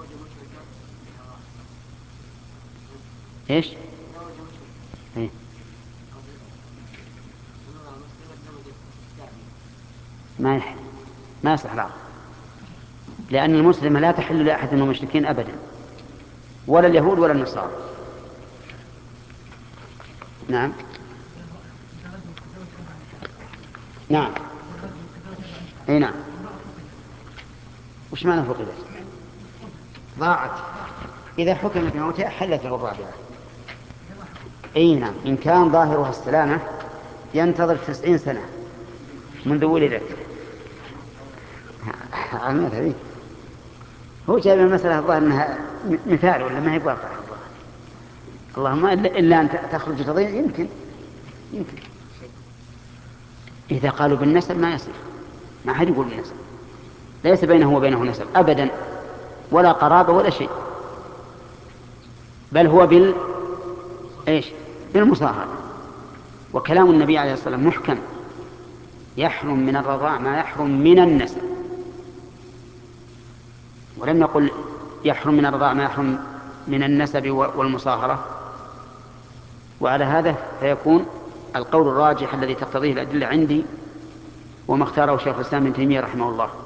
إيش؟ إيه؟ ما يحل، ما يصلح العقد، لأن المسلمة لا تحل لأحد من المشركين أبدا، ولا اليهود ولا النصارى. نعم نعم. أي نعم. وش معنى فقدت؟ ضاعت. إذا حكم بموتها حلت له الرابعة. أي نعم، إن كان ظاهرها السلامة ينتظر 90 سنة منذ ولدت. عملت هذه. هو جايب المسألة الظاهر أنها مثال ولا ما هي واقع الظاهر. اللهم إلا أن تخرج تضيع، يمكن إذا قالوا بالنسب ما يصير، ما حد يقول بالنسب، ليس بينه وبينه نسب أبدا، ولا قرابة ولا شيء، بل هو إيش؟ بالمصاهرة. وكلام النبي عليه الصلاة والسلام محكم، يحرم من الرضاع ما يحرم من النسب، ولم يقل يحرم من الرضاع ما يحرم من النسب والمصاهرة. وعلى هذا فيكون القول الراجح الذي تقتضيه الأدلة عندي وما اختاره شيخ الإسلام ابن تيمية رحمه الله